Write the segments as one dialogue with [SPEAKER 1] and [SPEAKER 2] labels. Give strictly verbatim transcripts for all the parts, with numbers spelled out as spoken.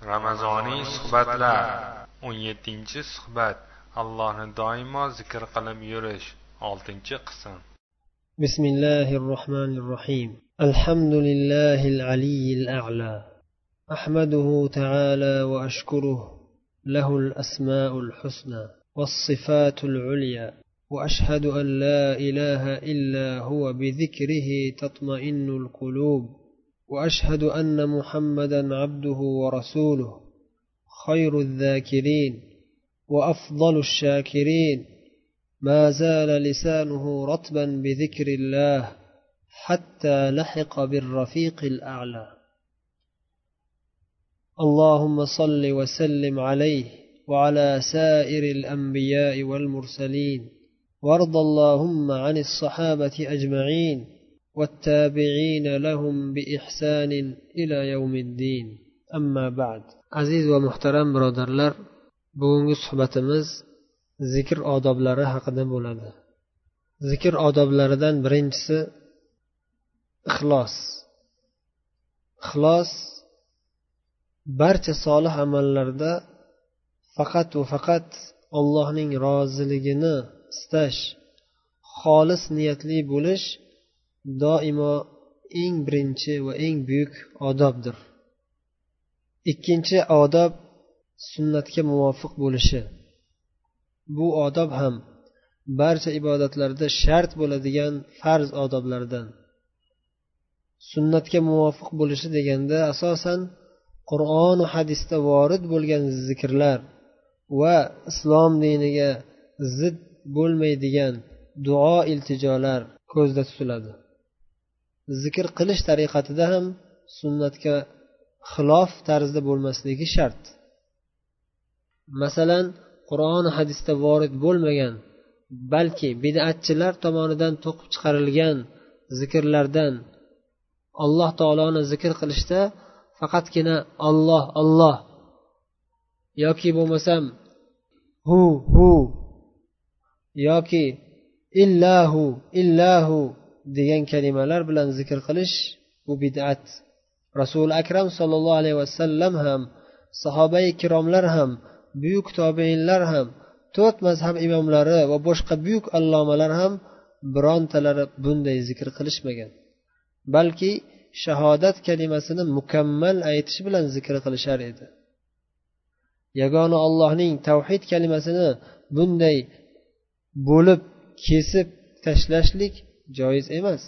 [SPEAKER 1] Ramazoniy suhbatlar. o'n yettinchi suhbat. Allohni doimo zikr qilib yurish. oltinchi qism.
[SPEAKER 2] Bismillahir Rahmanir Rahim. Alhamdulillahil aliyyil a'la. Ahmaduhu ta'ala wa ashkuruhu. Lahul asma'ul husna was sifatul ulya. وأشهد أن لا إله إلا هو بذكره تطمئن القلوب وأشهد أن محمدا عبده ورسوله خير الذاكرين وأفضل الشاكرين ما زال لسانه رطبا بذكر الله حتى لحق بالرفيق الأعلى. اللهم صل وسلم عليه وعلى سائر الأنبياء والمرسلين، وارض اللهم عن الصحابة أجمعين والتابعين لهم بإحسان إلى يوم الدين. أما بعد. Aziz va muhtaram birodarlar, bugungi suhbatimiz zikr odoblari haqida bo'ladi. Zikr odoblaridan birinchisi ixlos. Ixlos barcha solih amallarda faqat va faqat Allohning roziligini istash, xolis niyatli bo'lish doimo eng birinchi va eng buyuk odobdir. Ikkinchi odob sunnatga muvofiq bo'lishi. Bu odob ham barcha ibodatlarda shart bo'ladigan farz odoblardan. Sunnatga muvofiq bo'lishi deganda asosan Qur'on va hadisda vorid bo'lgan zikrlar va islom diniga zid bo'lmaydigan duo iltijolar ko'zda tutiladi. Zikr qilish tariqatida ham sunnatga xilof tarzda bo'lmasligi shart. Masalan, Qur'on va hadisda vorid bo'lmagan, balki bid'atchilar tomonidan to'qib chiqarilgan zikrlardan Alloh taoloni zikr qilishda faqatgina Alloh Alloh yoki bo'lmasam hu hu yoki illahu illahu degan kalimalar bilan zikr qilish bu bid'at. Rasul akram sallallohu alayhi vasallam ham, sahobai kiromlar ham, buyuk tobiinlar ham, to'rt mazhab imomlari va boshqa buyuk allomalar ham birontalari bunday zikr qilishmagan. Balki shahodat kalimasini mukammal aytish bilan zikr qilishar edi. Yagona Allohning tavhid kalimasini bunday bo'lib kesib tashlashlik joiz emas.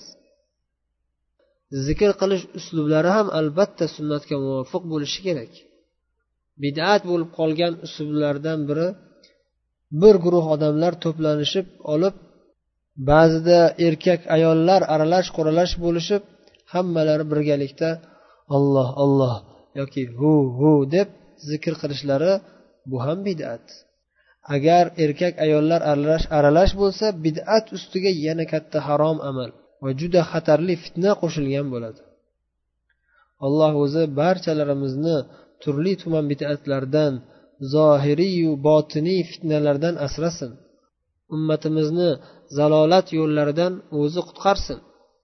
[SPEAKER 2] Zikr qilish uslublari ham albatta sunnatga muvofiq bo'lishi kerak. Bid'at bo'lib qolgan uslublardan biri bir guruh odamlar to'planishib olib, ba'zida erkak ayollar aralash qoralash bo'lishib, hammalari birgalikda Alloh Alloh yoki hu hu deb zikr qilishlari, bu ham bid'at. Agar erkak ayollar aralash aralash bo'lsa, bid'at ustiga yana katta harom amal va juda xatarli fitna qo'shilgan bo'ladi. Alloh o'zi barchalarimizni turli tuman bid'atlardan, zohiriy va botiniy fitnalardan asrasin. Ummatimizni zalolat yo'llaridan o'zi qutqarsin.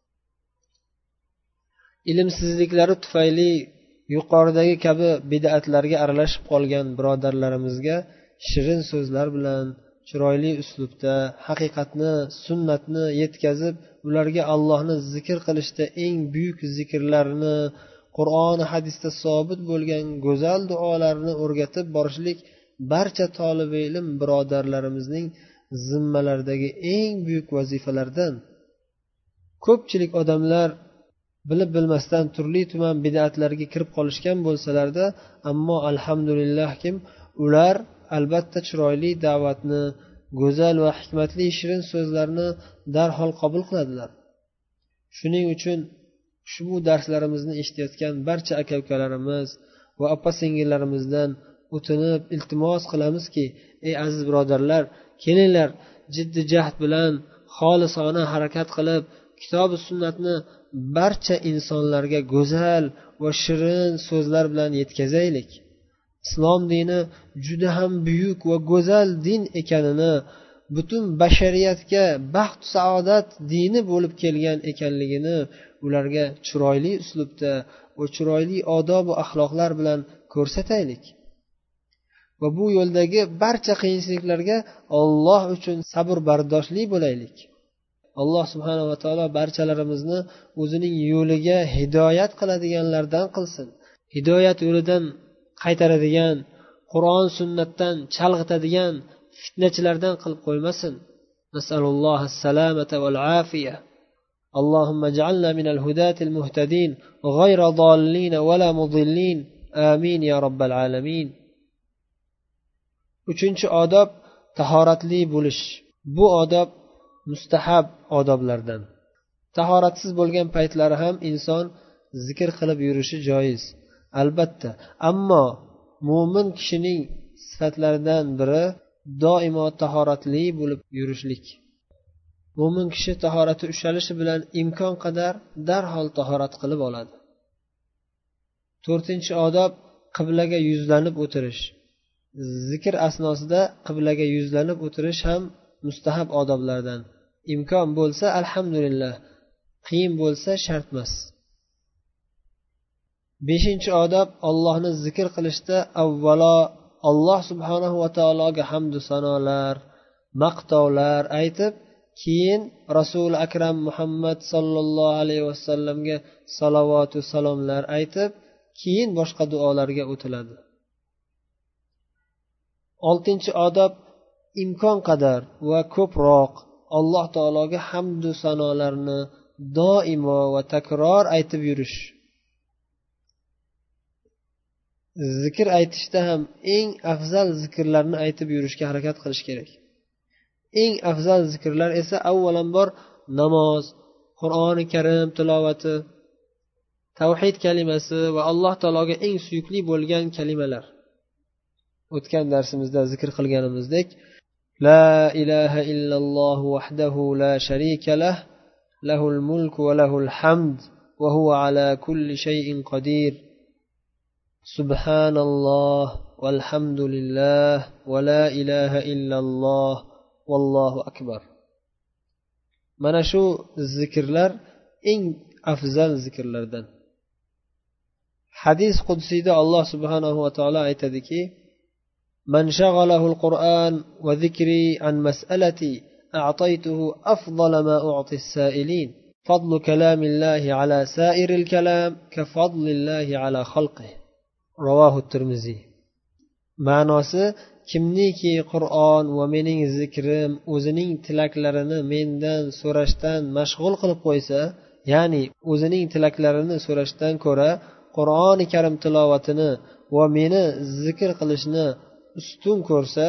[SPEAKER 2] Ilmsizliklari tufayli yuqoridagi kabi bid'atlarga aralashib qolgan birodarlarimizga shirin so'zlar bilan, chiroyli uslubda haqiqatni, sunnatni yetkazib, ularga Allohni zikr qilishda eng buyuk zikrlarni, Qur'on va hadisda sobit bo'lgan go'zal duolarni o'rgatib borishlik barcha talab ilm birodarlarimizning zimmalaridagi eng buyuk vazifalardan. Ko'pchilik odamlar bilib bilmasdan turli tuman bid'atlarga kirib qolishgan bo'lsalarda, ammo alhamdulillah kim ular albatta chiroyli da'vatni, go'zal va hikmatli shirin so'zlarni darhol qabul qiladilar. Shuning uchun ushbu darslarimizni eshitayotgan barcha aka-ukalarimiz va opa-singillarimizdan o'tinib iltimos qilamizki, ey aziz birodarlar, kelinglar jiddiy jahd bilan xolisona harakat qilib, kitob va sunnatni barcha insonlarga go'zal va shirin so'zlar bilan yetkazaylik. Islom dini juda ham buyuk va go'zal din ekanini, butun bashariyatga baxt va saodat dini bo'lib kelgan ekanligini ularga chiroyli uslubda va chiroyli odob va axloqlar bilan ko'rsataylik va bu yo'ldagi barcha qiyinchiliklarga Alloh uchun sabr bardoshli bo'laylik. Alloh subhanahu va taolo barchalarimizni o'zining yo'liga hidoyat qiladiganlardan qilsin. Hidoyat yo'lidan qaytaradigan, Qur'on sunnatdan chalg'itadigan fitnachilardan qilib qo'ymasin. Nasallallohu as-salamata wal afiya. Allohumma ij'alna minal hudatil muhtadin ghayra dallin va la mudillin. Amin ya rabbal alamin. Uchinchi odob tahoratli bo'lish. Bu odob mustahab odoblardan. Tahoratsiz bo'lgan paytlari ham inson zikr qilib yurishi joiz. Albatta, ammo mo'min kishining sifatlaridan biri doimo tahoratli bo'lib yurishlik. Mo'min kishi tahorati ushalishi bilan imkon qadar darhol tahorat qilib oladi. To'rtinchi odob qiblaga yuzlanib o'tirish. Zikr asnosida qiblaga yuzlanib o'tirish ham mustahab odoblardan. Imkon bo'lsa alhamdulillah, qiyin bo'lsa shart emas. Beshinchi odob Allohni zikr qilishda avvalo Alloh subhanahu va taologa hamd va sanolar, maqtovlar aytib, keyin Rasul akram Muhammad sallallohu alayhi vasallamga salovat va salomlar aytib, keyin boshqa duolarga o'tiladi. Oltinchi odob imkon qadar va ko'proq Alloh taologa hamd va sanolarni doimo va takror aytib yurish. Zikr aytishda ham eng afzal zikrlarni aytib yurishga harakat qilish kerak. Eng afzal zikrlar esa avvalambor namoz, Qur'oni Karim tilovati, tavhid kalimasi va Alloh taologa eng suyukli bo'lgan kalimalar. O'tgan darsimizda zikr qilganimizdek, la ilaha illalloh wahdahu la sharika lah, lahul mulku va lahul hamd va huwa ala kulli shay'in qodir. Subhanalloh valhamdulillah va la ilaha illalloh vallohu akbar. Mana shu zikrlar eng afzal zikrlardan. Hadis qudsiyda Alloh subhanahu va taolo aytadiki: "Man shaghalahu al-Qur'an wa dhikri an mas'alati a'taytuhu afdala ma u'ti as-sa'ilin. Fadlu kalamillahi ala sa'iril kalam ka fadlillahi ala khalqihi." Ravohu Tirmizi. Ma'nosi, kimniki Qur'on va mening zikrim o'zining tilaklarini mendan so'rashdan mashg'ul qilib qo'ysa, ya'ni o'zining tilaklarini so'rashdan ko'ra Qur'oni Karim tilovatini va meni zikr qilishni ustun ko'rsa,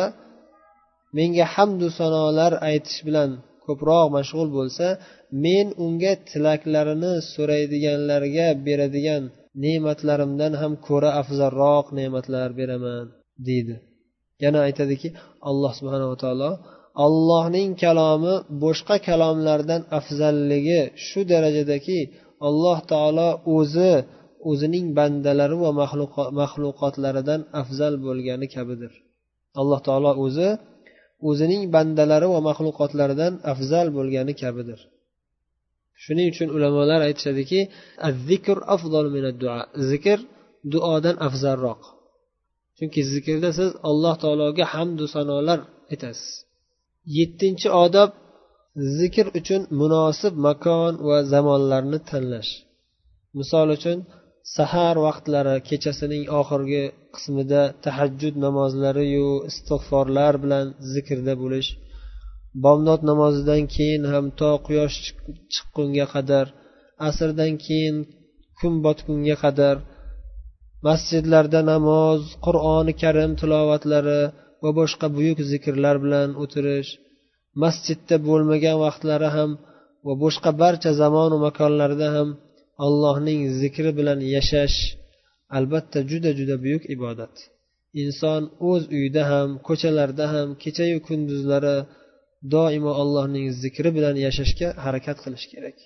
[SPEAKER 2] menga hamd va sanolar aytish bilan ko'proq mashg'ul bo'lsa, men unga tilaklarini so'raydiganlarga beradigan ne'matlarimdan ham ko'ra afzalroq ne'matlar beraman deydi. Yana aytadiki, Alloh subhanahu va taolo Allohning kalomi boshqa kalomlardan afzalligi shu darajadaki, Alloh taolo o'zi o'zining bandalari va maxluqotlaridan afzal bo'lgani kabidir. Alloh taolo o'zi o'zining bandalari va maxluqotlaridan afzal bo'lgani kabidir. Shuning uchun ulamolar aytishadiki, az-zikr afzal min ad-duo. Zikr duodan afzalroq. Chunki zikrda siz Alloh taologa hamd va sanolar aytasiz. yettinchi odob zikr uchun munosib makon va zamonlarni tanlash. Misol uchun sahar vaqtlari, kechasining oxirgi qismida tahajjud namozlari yu istig'forlar bilan zikrda bo'lish, bomdod namozidan keyin ham to quyosh chiqqunga qadar, asrdan keyin kun botgunga qadar masjidlarda namoz, Qur'oni Karim tilovatlari va boshqa buyuk zikrlar bilan o'tirish, masjidda bo'lmagan vaqtlari ham va boshqa barcha zamon va makonlarda ham Allohning zikri bilan yashash albatta juda juda buyuk ibodat. Inson o'z uyida ham, ko'chalarda ham, kecha-yu kunduzlari doimo Allohning zikri bilan yashashga harakat qilish kerak.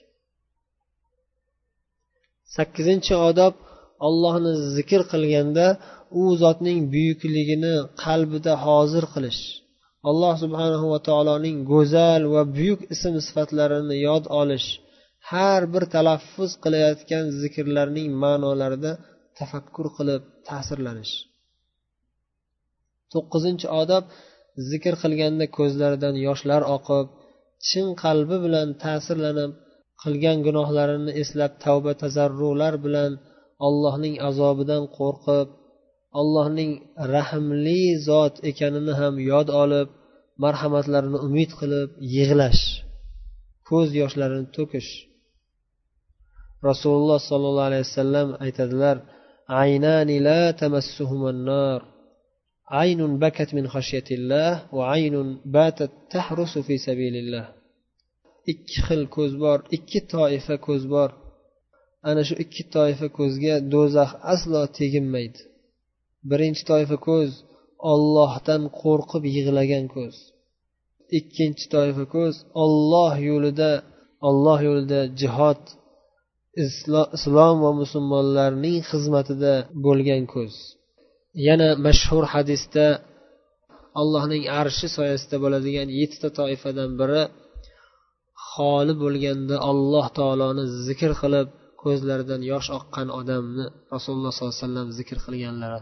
[SPEAKER 2] sakkizinchi odob Allohni zikr qilganda u zotning buyukligini qalbida hozir qilish. Alloh subhanahu va taoloning go'zal va buyuk ism sifatlarini yod olish. Har bir talaffuz qilayotgan zikrlarning ma'nolarida tafakkur qilib ta'sirlanish. to'qqizinchi odob, zikr qilganda ko'zlaridan yoshlar oqib, chin qalbi bilan ta'sirlanib, qilgan gunohlarini eslab tavba tazarrular bilan Allohning azobidan qo'rqib, Allohning rahimli zot ekanini ham yod olib, marhamatlarini umid qilib yig'lash, ko'z yoshlarini to'kish. Rasululloh sollallohu alayhi vasallam aytadilar: "Aynani la tamassuhumun nar, aynun bakat min khashyatillah va aynun batat tahrusu fi sabilillah." Ikki xil ko'z bor, ikki toifa ko'z bor. Ana shu ikki toifa ko'zga do'zax aslo teginmaydi. Birinchi toifa ko'z Allohdan qo'rqib yig'lagan ko'z. Ikkinchi toifa ko'z Alloh yo'lida, Alloh yo'lida jihad, islom va musulmonlarning xizmatida bo'lgan ko'z. Yana mashhur hadisda Allohning arshi soyasida bo'ladigan yettita toifadan biri xoli bo'lganda Alloh taoloni zikr qilib ko'zlaridan yosh oqqan odamni Rasululloh sollallohu alayhi vasallam zikr qilganlari.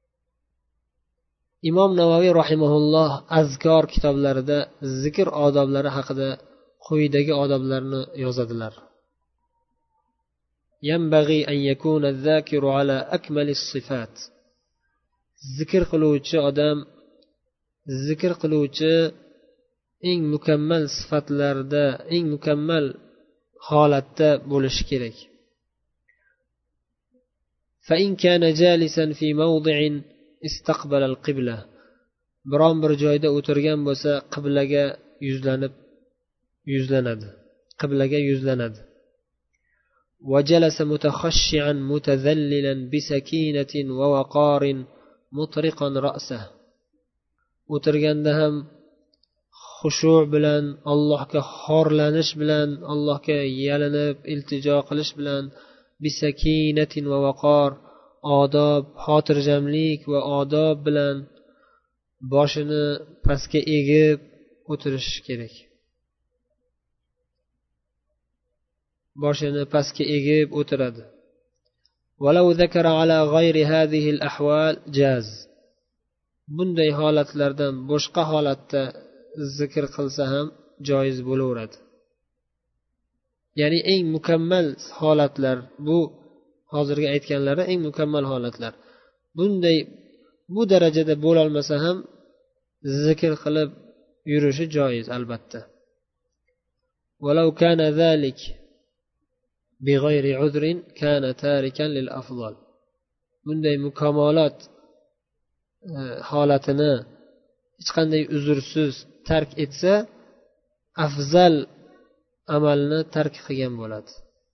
[SPEAKER 2] Imom Navoiy rahimahulloh azkor kitoblarida zikr odoblari haqida quyidagi odoblarni yozadilar. Yanbaghi an yakuna az-zakiru ala akmali as-sifat. Zikr qiluvchi odam, zikr qiluvchi eng mukammal sifatlarda, eng mukammal holatda bo'lishi kerak. Fa in kana jalisan fi mawdi'in istaqbala al-qibla. Biron bir joyda o'tirgan bo'lsa, qiblaga yuzlanib yuzlanadi. Qiblaga yuzlanadi. Wa jalasa mutakhashshi'an mutadhallilan bi sakinatin wa waqarin mutriqan ra'sah. O'tirganda ham xushu' bilan, Allohga xorlanish bilan, Allohga yalinib iltijo qilish bilan bi sakinatin va waqar, odob, xotirjamlik va odob bilan boshini pastga egib o'tirish kerak. Boshini pastga egib o'tiradi. Walau zakara ala g'ayri hadhihi al-ahwal jaz. Bunday holatlardan boshqa holatda zikr qilsa ham joiz bo'laveradi. Ya'ni eng mukammal holatlar bu, hozirgi aytganlari eng mukammal holatlar. Bunday bu darajada bo'la olmasa ham zikr qilib yurishi joiz albatta. Walau kana zalik bighayri uzrin kana tarikan lil afdal. Bunday mukammalat holatini hech qanday uzrsiz tark etsa, afzal amalni tark qilgan bo'ladi.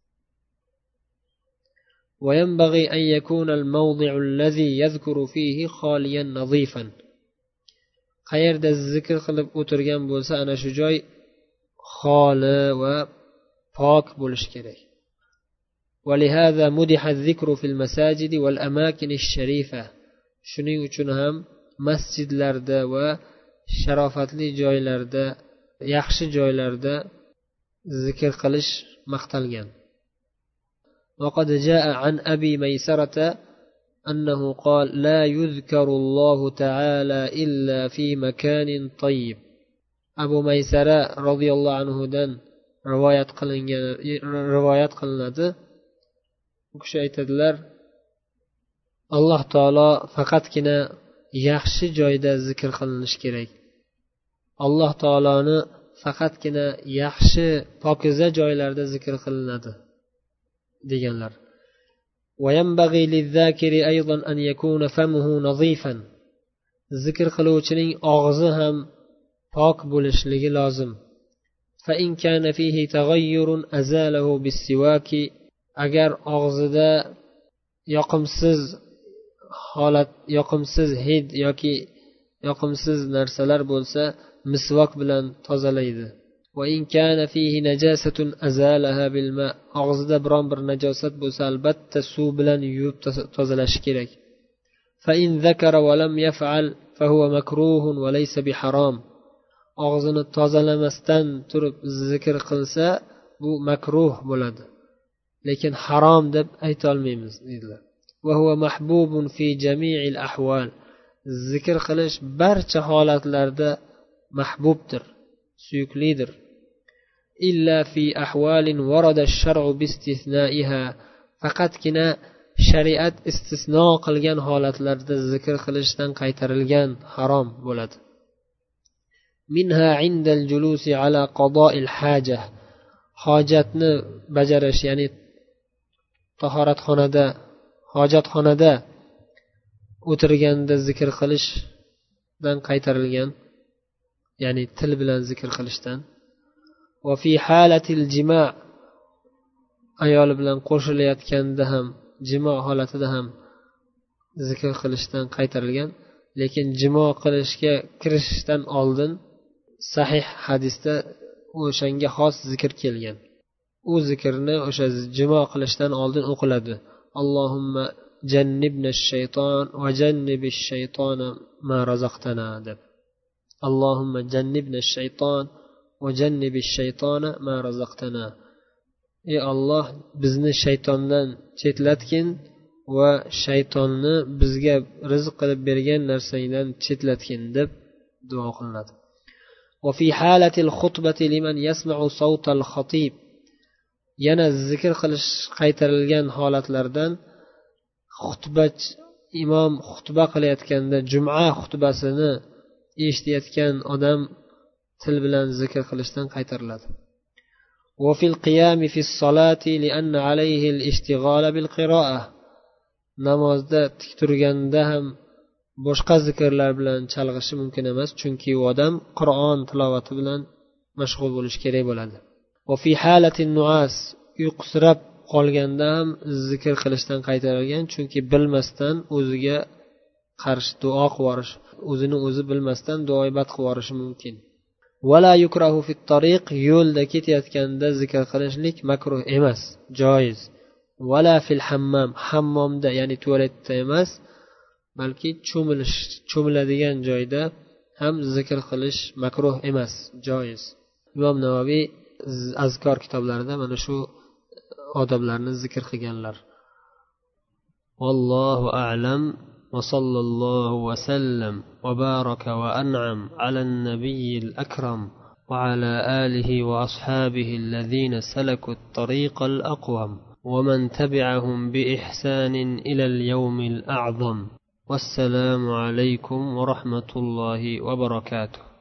[SPEAKER 2] وينبغي أن يكون الموضع الذي يذكر فيه خاليا نظيفا. qayerda zikr qilib o'tirgan bo'lsa, ana shu joy xoli va pok bo'lishi kerak. ولهذا مدح الذكر في المساجد والأماكن الشريفة. Shuning uchun ham masjidlarda va sharofatli joylarda, yaxshi joylarda zikr qilish maqtalgan. وقد جاء عن أبي ميسرة أنه قال لا يذكر الله تعالى إلا في مكان طيب. أبو ميسرة رضي الله عنه دان روايات قلنgan rivoyat qilinadi. U kishi aytadilar, Alloh taolo faqatgina yaxshi joyda zikr qilinish kerak. Alloh taoloni faqatgina yaxshi, pokiza joylarda zikr qilinadi deganlar. وينبغي للذاكر أيضا أن يكون فمه نظيفا. zikr qiluvchining og'zi ham pok bo'lishligi lozim. فإن كان فيه تغير أزاله بالسواك. agar og'zida yoqimsiz holat, yoqimsiz hid yoki yoqimsiz narsalar bo'lsa, misvok bilan tozalaydi. وإن كان فيه نجاسة أزالها بالماء. og'zida biron bir najosat bo'lsa, albatta suv bilan yuvib tozalash kerak. فإن ذكر ولم يفعل فهو مكروه وليس بحرام. og'zini tozalamasdan turib zikr qilsa, bu makruh bo'ladi, lekin harom deb ayta olmaymiz dedilar. وهو محبوب في جميع الأحوال zikr qilish barcha holatlarda mahbubdir, suyuklidir. إلا في أحوال ورد الشرع باستثنائها faqatgina shariat istisno qilgan holatlarda zikr qilishdan qaytarilgan, harom bo'ladi. minha عند الجلوس على قضاء الحاجة hojatni bajarish, ya'ni tahoratxonada, hojatxonada o'tirganda zikr qilishdan qaytarilgan, ya'ni til bilan zikr qilishdan. va fi halatil jima' ayoli bilan qo'shilayotganda ham, jimo holatida ham zikr qilishdan qaytarilgan. Lekin jimo qilishga kirishishdan oldin sahih hadisda o'shanga xos zikr kelgan. U zikrni o'sha jimo qilishdan oldin o'qiladi. Allohumma jannibna ash-shayton va jannibish shaytona ma razaqtana deb. Allohumma jannibna ash-shayton va jannibish shaytona ma razaqtana. Ey Alloh, bizni shaytondan chetlatgin va shaytonni bizga rizq qilib bergan narsangdan chetlatgin deb duo qilinadi. Va fi halatil khutbati liman yasma'u sawtal khatib, yana zikr qilish qaytarilgan holatlardan xutbachi imom xutba qilayotganda, juma xutbasini eshitayotgan odam til bilan zikr qilishdan qaytariladi. Va fil qiyami fis solati li'anna alayhi al-ishtighal bil qira'ah, namozda tik turganda ham boshqa zikrlar bilan chalg'ishi mumkin emas, chunki u odam Qur'on tilovati bilan mashg'ul bo'lish kerak bo'ladi. Va fi halatin nu'as, uyqusirab qolganda ham zikr qilishdan qaytarilgan, chunki bilmasdan o'ziga qarshi duo qilib yuborish, o'zini o'zi bilmasdan duoibat qilib yuborishi mumkin. Wala yukrahu fit tariq, yo'lda ketayotganda zikr qilishlik makruh emas, joiz. Wala fil hammam, hammomda, ya'ni tualetda emas, balki cho'milish, cho'miladigan joyda ham zikr qilish makruh emas, joiz. Imom Navoiy azkor kitoblarida mana shu odoblarni zikr qilganlar. Vallohu a'lam. وصلى الله وسلم وبارك وأنعم على النبي الأكرم وعلى آله وأصحابه الذين سلكوا الطريق الأقوم ومن تبعهم بإحسان إلى اليوم الأعظم. والسلام عليكم ورحمة الله وبركاته.